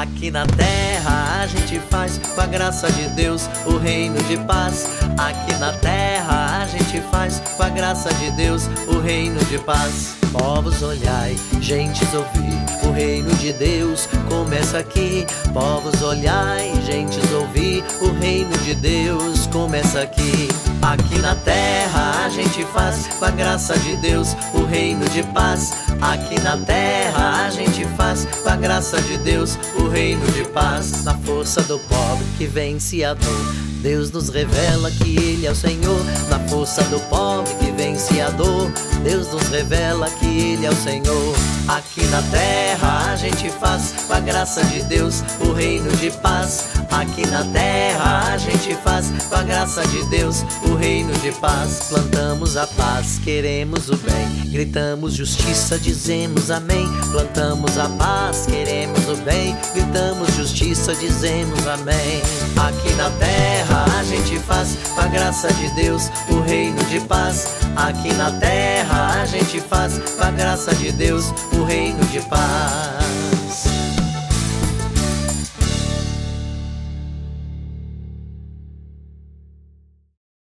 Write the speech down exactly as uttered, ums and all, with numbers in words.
Aqui na terra a gente faz, com a graça de Deus, o reino de paz. Aqui na terra a gente faz, com a graça de Deus, o reino de paz. Povos olhai, gentes ouvi, o reino de Deus começa aqui. Povos olhai, gentes ouvi, o reino de Deus começa aqui. Aqui na terra a gente faz, com a graça de Deus, o reino de paz. Aqui na terra a gente faz, com a graça de Deus, o reino de paz. Na força do pobre que vence a dor, Deus nos revela que Ele é o Senhor. Na força do pobre que vence a dor, Deus nos revela que Ele é o Senhor. Aqui na terra a gente faz, com a graça de Deus, o reino de paz. Aqui na terra a gente faz, com a graça de Deus, o reino de paz. Plantamos a paz, queremos o bem, gritamos justiça, dizemos amém. Plantamos a paz, queremos o bem, gritamos justiça, dizemos amém. Aqui na terra a gente faz, com a graça de Deus, o reino de paz. Aqui na terra a gente faz, com a graça de Deus, o reino de paz.